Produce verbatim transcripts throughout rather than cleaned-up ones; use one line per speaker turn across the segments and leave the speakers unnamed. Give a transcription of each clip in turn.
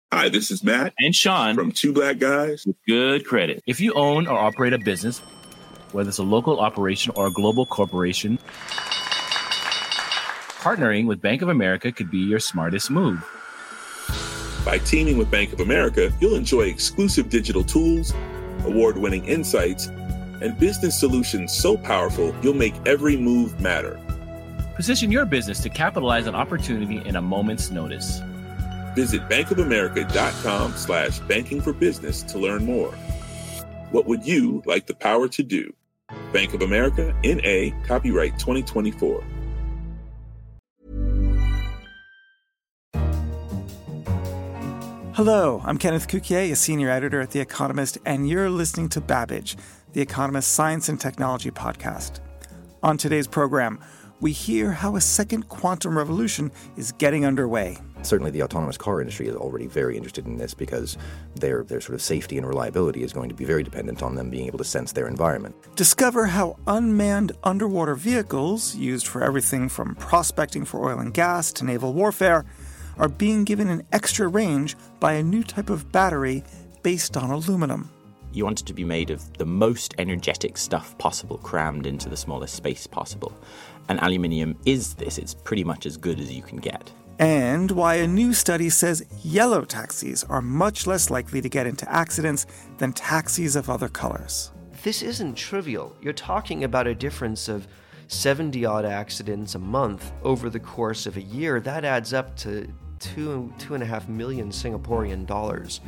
Hi, this is Matt
and Sean
from Two Black Guys
with Good Credit. If you own or operate a business, whether it's a local operation or a global corporation, partnering with Bank of America could be your smartest move.
By teaming with Bank of America, you'll enjoy exclusive digital tools, award-winning insights, and business solutions so powerful you'll make every move matter.
Position your business to capitalize on opportunity in a moment's notice.
Visit bankofamerica.com slash banking for business to learn more. What would you like the power to do? Bank of America, N A, copyright twenty twenty-four.
Hello, I'm Kenneth Cukier, a senior editor at The Economist, and you're listening to Babbage, The Economist Science and Technology podcast. On today's program, we hear how a second quantum revolution is getting underway.
Certainly the autonomous car industry is already very interested in this because their their sort of safety and reliability is going to be very dependent on them being able to sense their environment.
Discover how unmanned underwater vehicles, used for everything from prospecting for oil and gas to naval warfare, are being given an extra range by a new type of battery based on aluminum.
You want it to be made of the most energetic stuff possible, crammed into the smallest space possible. And aluminium is this. It's pretty much as good as you can get.
And why a new study says yellow taxis are much less likely to get into accidents than taxis of other colors.
This isn't trivial. You're talking about a difference of seventy-odd accidents a month over the course of a year. That adds up to two, two and a half million Singaporean dollars.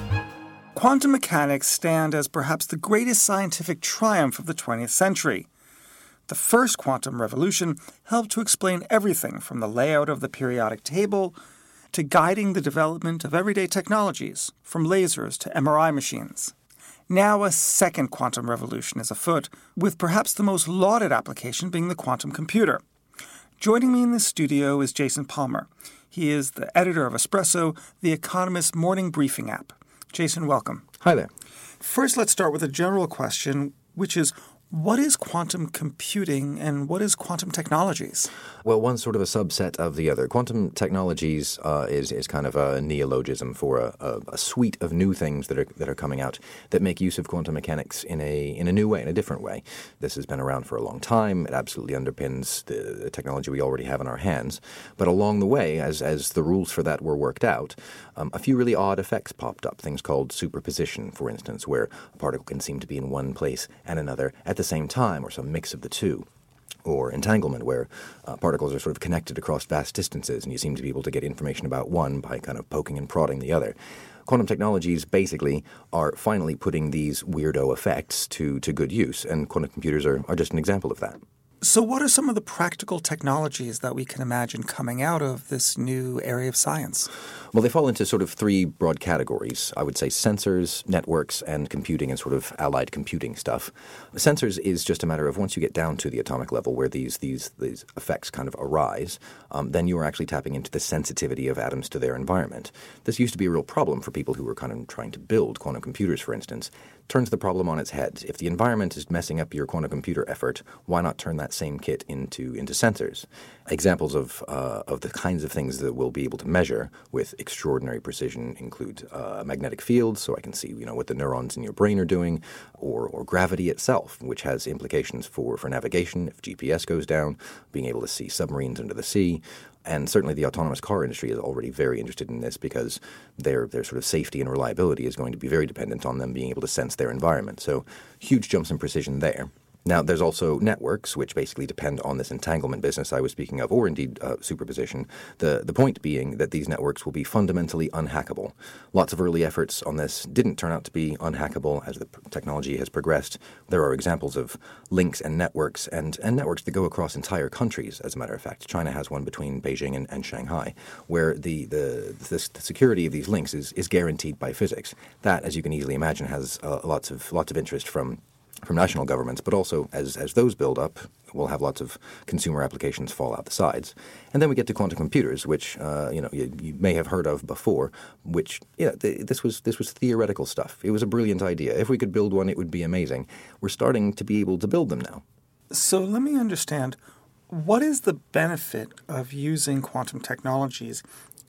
Quantum mechanics stand as perhaps the greatest scientific triumph of the twentieth century. The first quantum revolution helped to explain everything from the layout of the periodic table to guiding the development of everyday technologies, from lasers to M R I machines. Now a second quantum revolution is afoot, with perhaps the most lauded application being the quantum computer. Joining me in the studio is Jason Palmer. He is the editor of Espresso, The Economist morning briefing app. Jason, welcome.
Hi there.
First, let's start with a general question, which is, what is quantum computing and what is quantum technologies?
Well, one's sort of a subset of the other. Quantum technologies uh, is is kind of a neologism for a, a, a suite of new things that are that are coming out that make use of quantum mechanics in a in a new way, in a different way. This has been around for a long time. It absolutely underpins the, the technology we already have in our hands. But along the way, as as the rules for that were worked out, um, a few really odd effects popped up. Things called superposition, for instance, where a particle can seem to be in one place and another at the same time, or some mix of the two. Or entanglement, where uh, particles are sort of connected across vast distances, and you seem to be able to get information about one by kind of poking and prodding the other. Quantum technologies basically are finally putting these weirdo effects to, to good use, and quantum computers are, are just an example of that.
So what are some of the practical technologies that we can imagine coming out of this new area of science?
Well, they fall into sort of three broad categories. I would say sensors, networks, and computing and sort of allied computing stuff. Sensors is just a matter of once you get down to the atomic level where these these these effects kind of arise, um, then you are actually tapping into the sensitivity of atoms to their environment. This used to be a real problem for people who were kind of trying to build quantum computers, for instance. Turns the problem on its head. If the environment is messing up your quantum computer effort, why not turn that same kit into into sensors? Examples of uh, of the kinds of things that we'll be able to measure with extraordinary precision include uh, magnetic fields, so I can see you know what the neurons in your brain are doing, or or gravity itself, which has implications for, for navigation if G P S goes down, being able to see submarines under the sea. And certainly the autonomous car industry is already very interested in this because their their sort of safety and reliability is going to be very dependent on them being able to sense their environment. So huge jumps in precision there. Now, there's also networks, which basically depend on this entanglement business I was speaking of, or indeed uh, superposition. The the point being that these networks will be fundamentally unhackable. Lots of early efforts on this didn't turn out to be unhackable as the technology has progressed. There are examples of links and networks and, and networks that go across entire countries, as a matter of fact. China has one between Beijing and, and Shanghai, where the, the, the, the security of these links is, is guaranteed by physics. That, as you can easily imagine, has uh, lots of lots of interest from from national governments, but also as as those build up, we'll have lots of consumer applications fall out the sides. And then we get to quantum computers, which uh, you know you, you may have heard of before. Which yeah, th- this was this was theoretical stuff. It was a brilliant idea. If we could build one, it would be amazing. We're starting to be able to build them now.
So let me understand, what is the benefit of using quantum technologies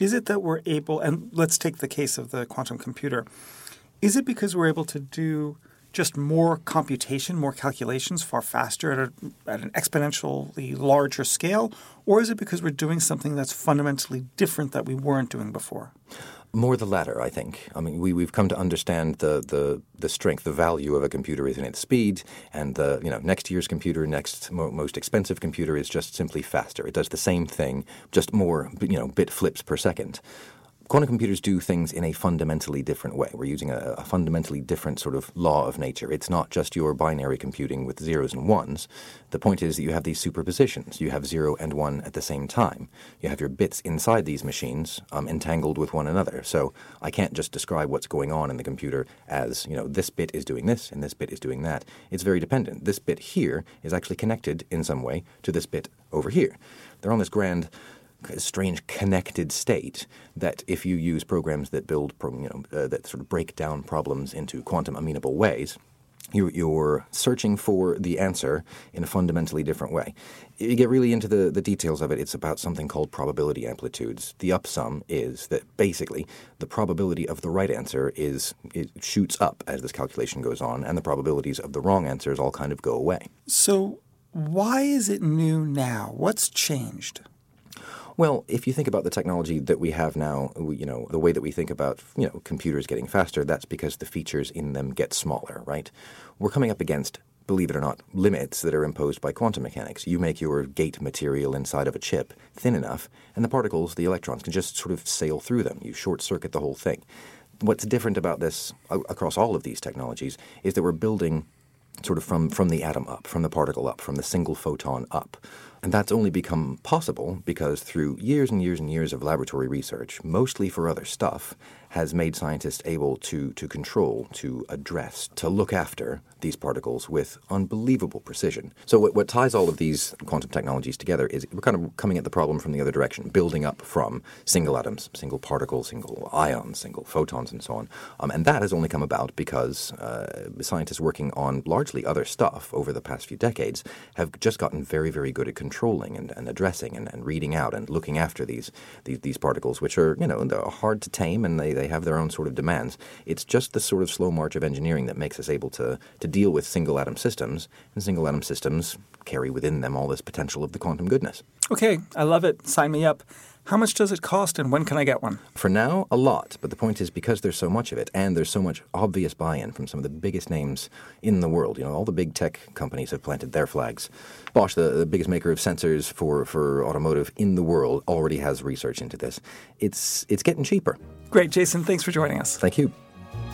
Is it that we're able, and let's take the case of the quantum computer, is it because we're able to do just more computation, more calculations far faster at, a, at an exponentially larger scale? Or is it because we're doing something that's fundamentally different that we weren't doing before?
More the latter, I think. I mean, we, we've come to understand the, the, the strength, the value of a computer is in its speed, and the you know next year's computer, next mo- most expensive computer is just simply faster. It does the same thing, just more you know bit flips per second. Quantum computers do things in a fundamentally different way. We're using a, a fundamentally different sort of law of nature. It's not just your binary computing with zeros and ones. The point is that you have these superpositions. You have zero and one at the same time. You have your bits inside these machines um, entangled with one another. So I can't just describe what's going on in the computer as, you know, this bit is doing this and this bit is doing that. It's very dependent. This bit here is actually connected in some way to this bit over here. They're on this grand strange connected state that if you use programs that build, you know, uh, that sort of break down problems into quantum amenable ways, you, you're searching for the answer in a fundamentally different way. You get really into the, the details of it, it's about something called probability amplitudes. The upsum is that basically the probability of the right answer is it shoots up as this calculation goes on, and the probabilities of the wrong answers all kind of go away.
So why is it new now? What's changed?
Well, if you think about the technology that we have now, we, you know, the way that we think about, you know, computers getting faster, that's because the features in them get smaller, right? We're coming up against, believe it or not, limits that are imposed by quantum mechanics. You make your gate material inside of a chip thin enough, and the particles, the electrons, can just sort of sail through them. You short-circuit the whole thing. What's different about this uh, across all of these technologies is that we're building sort of from, from the atom up, from the particle up, from the single photon up. And that's only become possible because through years and years and years of laboratory research, mostly for other stuff, has made scientists able to, to control, to address, to look after these particles with unbelievable precision. So what, what ties all of these quantum technologies together is we're kind of coming at the problem from the other direction, building up from single atoms, single particles, single ions, single photons, and so on. Um, and that has only come about because uh, scientists working on largely other stuff over the past few decades have just gotten very, very good at controlling and, and addressing and, and reading out and looking after these, these these particles, which are, you know, they're hard to tame and they, they have their own sort of demands. It's just the sort of slow march of engineering that makes us able to, to deal with single atom systems, and single atom systems carry within them all this potential of the quantum goodness.
Okay, I love it. Sign me up. How much does it cost and when can I get one?
For now, a lot. But the point is because there's so much of it and there's so much obvious buy-in from some of the biggest names in the world. You know, all the big tech companies have planted their flags. Bosch, the, the biggest maker of sensors for, for automotive in the world, already has research into this. It's, it's getting cheaper.
Great, Jason. Thanks for joining us.
Thank you.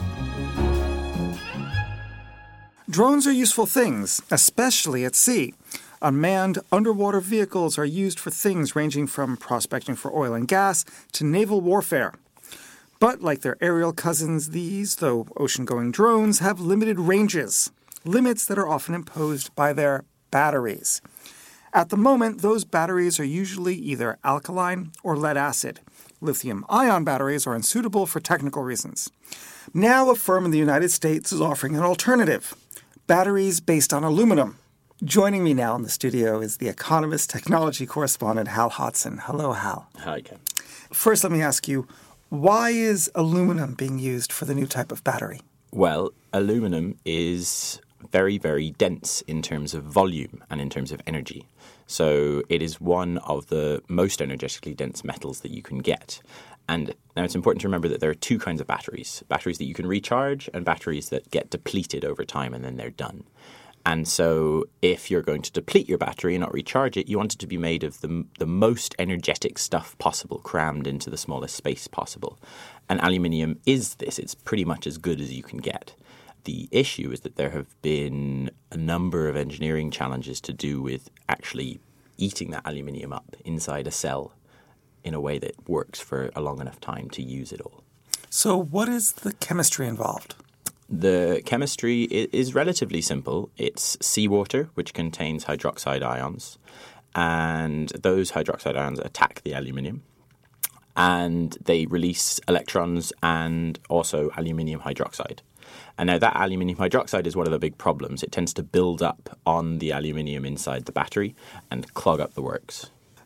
Drones are useful things, especially at sea. Unmanned underwater vehicles are used for things ranging from prospecting for oil and gas to naval warfare. But like their aerial cousins, these, though ocean-going drones, have limited ranges, limits that are often imposed by their batteries. At the moment, those batteries are usually either alkaline or lead-acid. Lithium-ion batteries are unsuitable for technical reasons. Now a firm in the United States is offering an alternative, batteries based on aluminum. Joining me now in the studio is the Economist technology correspondent, Hal Hodson. Hello, Hal.
Hi, Ken.
First, let me ask you, why is aluminum being used for the new type of battery?
Well, aluminum is very, very dense in terms of volume and in terms of energy. So it is one of the most energetically dense metals that you can get. And now it's important to remember that there are two kinds of batteries, batteries that you can recharge and batteries that get depleted over time and then they're done. And so if you're going to deplete your battery and not recharge it, you want it to be made of the, the most energetic stuff possible, crammed into the smallest space possible. And aluminium is this. It's pretty much as good as you can get. The issue is that there have been a number of engineering challenges to do with actually eating that aluminium up inside a cell in a way that works for a long enough time to use it all.
So what is the chemistry involved?
The chemistry is relatively simple. It's seawater, which contains hydroxide ions, and those hydroxide ions attack the aluminium, and they release electrons and also aluminium hydroxide. And now that aluminium hydroxide is one of the big problems. It tends to build up on the aluminium inside the battery and clog up the works.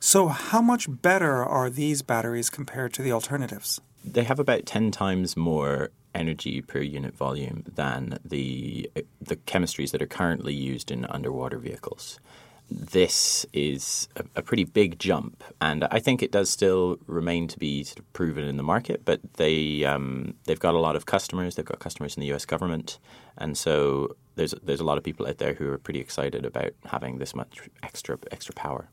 So how much better are these batteries compared to the alternatives?
They have about ten times more energy per unit volume than the the chemistries that are currently used in underwater vehicles. This is a, a pretty big jump, and I think it does still remain to be sort of proven in the market, but they, um, they've got a lot of customers. They've got customers in the U S government, and so there's there's a lot of people out there who are pretty excited about having this much extra extra power.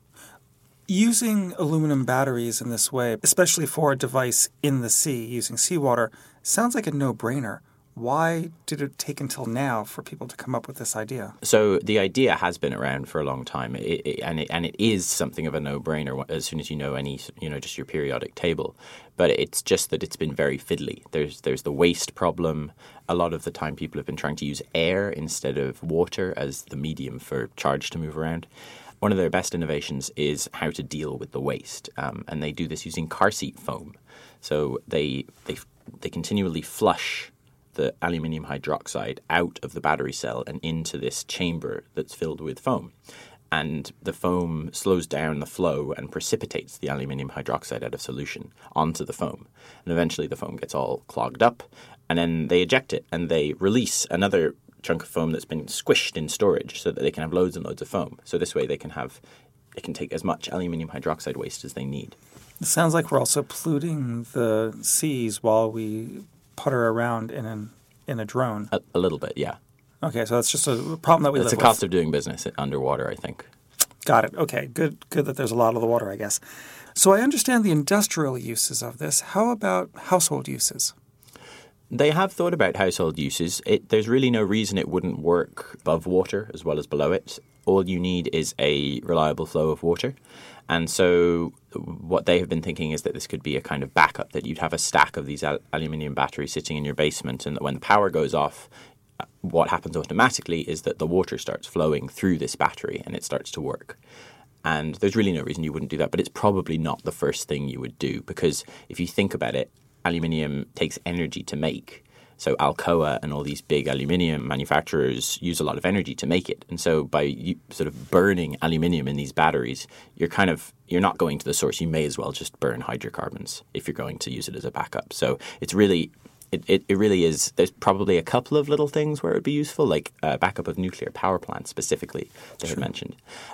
Using aluminum batteries in this way, especially for a device in the sea using seawater, sounds like a no-brainer. Why did it take until now for people to come up with this idea?
So the idea has been around for a long time, it, it, and it and it is something of a no-brainer as soon as you know any, you know, just your periodic table. But it's just that it's been very fiddly. There's there's the waste problem. A lot of the time, people have been trying to use air instead of water as the medium for charge to move around. One of their best innovations is how to deal with the waste, um, and they do this using car seat foam. So they they they continually flush the aluminium hydroxide out of the battery cell and into this chamber that's filled with foam. And the foam slows down the flow and precipitates the aluminium hydroxide out of solution onto the foam. And eventually the foam gets all clogged up, and then they eject it and they release another chunk of foam that's been squished in storage so that they can have loads and loads of foam. So this way they can have they can take as much aluminium hydroxide waste as they need.
It sounds like we're also polluting the seas while we putter around in an in a drone.
A, a little bit, yeah.
Okay, so that's just a problem that we
It's
live with.
a cost of doing business underwater, I think.
Got it. Okay, good good that there's a lot of the water, I guess. So I understand the industrial uses of this. How about household uses?
They have thought about household uses. It, there's really no reason it wouldn't work above water as well as below it. All you need is a reliable flow of water. And so what they have been thinking is that this could be a kind of backup, that you'd have a stack of these al- aluminium batteries sitting in your basement, and that when the power goes off, what happens automatically is that the water starts flowing through this battery and it starts to work. And there's really no reason you wouldn't do that, but it's probably not the first thing you would do, because if you think about it, aluminium takes energy to make. So Alcoa and all these big aluminium manufacturers use a lot of energy to make it. And so by you, sort of burning aluminium in these batteries, you're kind of, you're not going to the source. You may as well just burn hydrocarbons if you're going to use it as a backup. So it's really, it, it, it really is, there's probably a couple of little things where it would be useful, like a backup of nuclear power plants specifically, they had mentioned.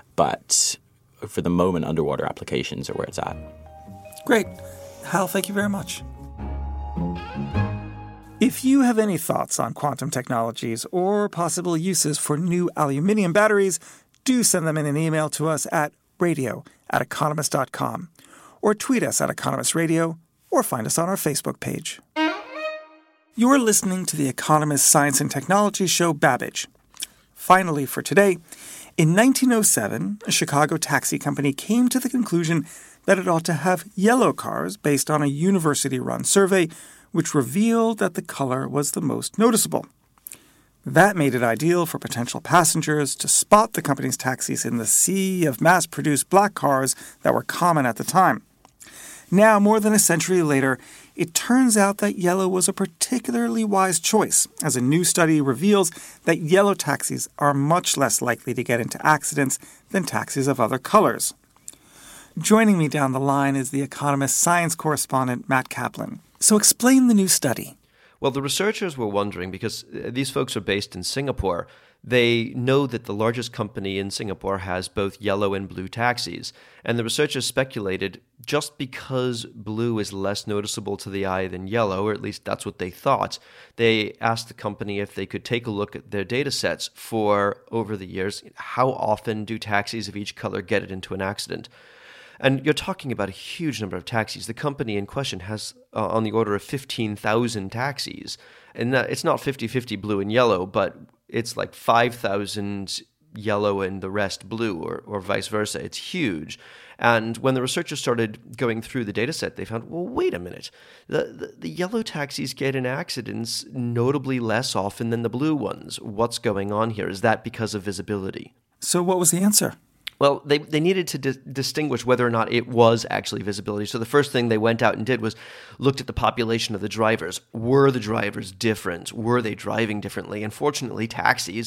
But for the moment, underwater applications are where it's at.
Great. Hal, thank you very much. If you have any thoughts on quantum technologies or possible uses for new aluminium batteries, do send them in an email to us at radio at economist dot com, or tweet us at Economist Radio, or find us on our Facebook page. You're listening to the Economist Science and Technology show Babbage. Finally, for today, in nineteen oh seven, a Chicago taxi company came to the conclusion that it ought to have yellow cars based on a university-run survey which revealed that the color was the most noticeable. That made it ideal for potential passengers to spot the company's taxis in the sea of mass-produced black cars that were common at the time. Now, more than a century later, it turns out that yellow was a particularly wise choice, as a new study reveals that yellow taxis are much less likely to get into accidents than taxis of other colors. Joining me down the line is The Economist science correspondent Matt Kaplan. So explain the new study.
Well, the researchers were wondering, because these folks are based in Singapore, they know that the largest company in Singapore has both yellow and blue taxis. And the researchers speculated just because blue is less noticeable to the eye than yellow, or at least that's what they thought, they asked the company if they could take a look at their data sets for, over the years, how often do taxis of each color get it into an accident. And you're talking about a huge number of taxis. The company in question has uh, on the order of fifteen thousand taxis. And uh, it's not fifty-fifty blue and yellow, but it's like five thousand yellow and the rest blue, or, or vice versa. It's huge. And when the researchers started going through the data set, they found, well, wait a minute. The, the, the yellow taxis get in accidents notably less often than the blue ones. What's going on here? Is that because of visibility?
So what was the answer?
Well, they, they needed to di- distinguish whether or not it was actually visibility. So the first thing they went out and did was looked at the population of the drivers. Were the drivers different? Were they driving differently? And fortunately, taxis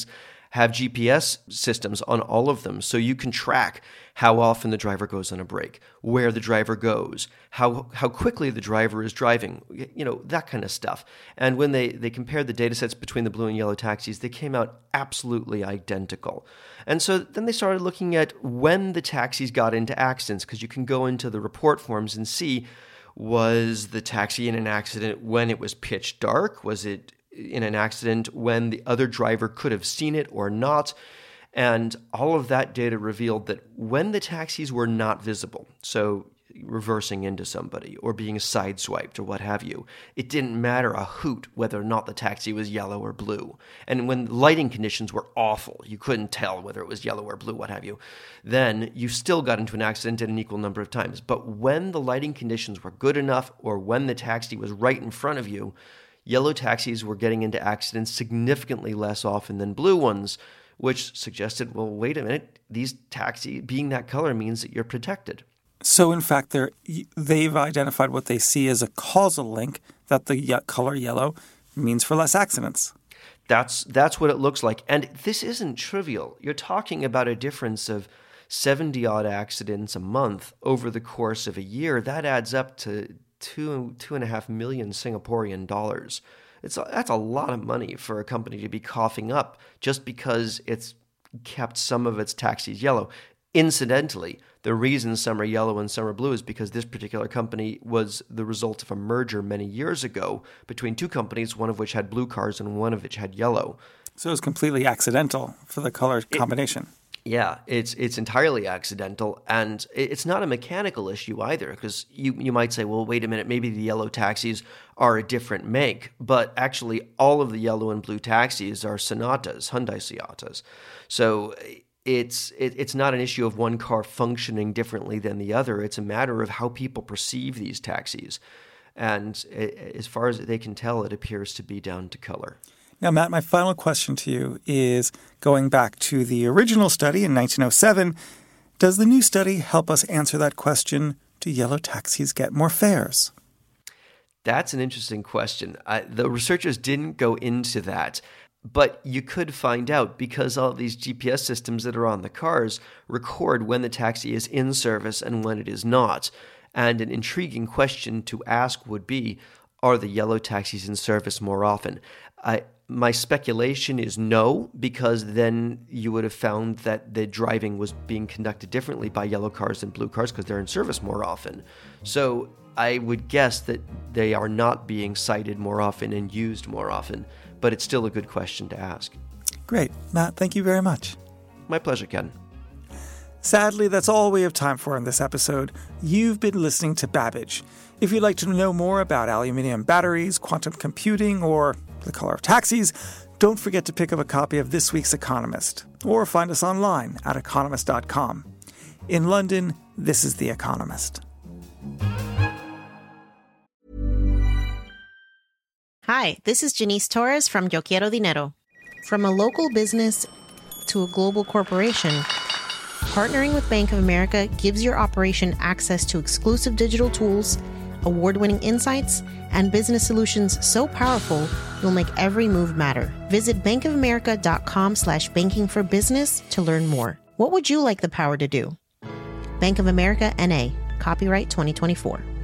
have G P S systems on all of them, so you can track how often the driver goes on a break, where the driver goes, how how quickly the driver is driving, you know, that kind of stuff. And when they, they compared the data sets between the blue and yellow taxis, they came out absolutely identical. And so then they started looking at when the taxis got into accidents, because you can go into the report forms and see, was the taxi in an accident when it was pitch dark? Was it in an accident when the other driver could have seen it or not? And all of that data revealed that when the taxis were not visible, so reversing into somebody or being sideswiped or what have you, it didn't matter a hoot whether or not the taxi was yellow or blue. And when lighting conditions were awful, you couldn't tell whether it was yellow or blue, what have you, then you still got into an accident at an equal number of times. But when the lighting conditions were good enough or when the taxi was right in front of you, yellow taxis were getting into accidents significantly less often than blue ones, which suggested, well, wait a minute, these taxi being that color means that you're protected.
So, in fact, they're, they've identified what they see as a causal link that the ye- color yellow means for less accidents.
That's that's what it looks like. And this isn't trivial. You're talking about a difference of seventy-odd accidents a month over the course of a year. That adds up to two, two and a half million Singaporean dollars. It's a, that's a lot of money for a company to be coughing up just because it's kept some of its taxis yellow. Incidentally, the reason some are yellow and some are blue is because this particular company was the result of a merger many years ago between two companies, one of which had blue cars and one of which had yellow.
So it's completely accidental for the color combination.
It, yeah, it's it's entirely accidental, and it's not a mechanical issue either, because you, you might say, well, wait a minute, maybe the yellow taxis are a different make, but actually all of the yellow and blue taxis are Sonatas, Hyundai Sonatas. So It's it, it's not an issue of one car functioning differently than the other. It's a matter of how people perceive these taxis. And it, as far as they can tell, it appears to be down to color.
Now, Matt, my final question to you is, going back to the original study in nineteen oh seven, does the new study help us answer that question, do yellow taxis get more fares?
That's an interesting question. Uh, the researchers didn't go into that. But you could find out because all of these G P S systems that are on the cars record when the taxi is in service and when it is not. And an intriguing question to ask would be, are the yellow taxis in service more often? I, my speculation is no, because then you would have found that the driving was being conducted differently by yellow cars than blue cars because they're in service more often. So I would guess that they are not being cited more often and used more often. But it's still a good question to ask.
Great. Matt, thank you very much.
My pleasure, Ken.
Sadly, that's all we have time for in this episode. You've been listening to Babbage. If you'd like to know more about aluminium batteries, quantum computing, or the color of taxis, don't forget to pick up a copy of this week's Economist, or find us online at economist dot com. In London, this is The Economist.
Hi, this is Janice Torres from Yo Quiero Dinero. From a local business to a global corporation, partnering with Bank of America gives your operation access to exclusive digital tools, award-winning insights, and business solutions so powerful you'll make every move matter. Visit bankofamerica.com slash banking for business to learn more. What would you like the power to do? Bank of America, N A. Copyright twenty twenty-four.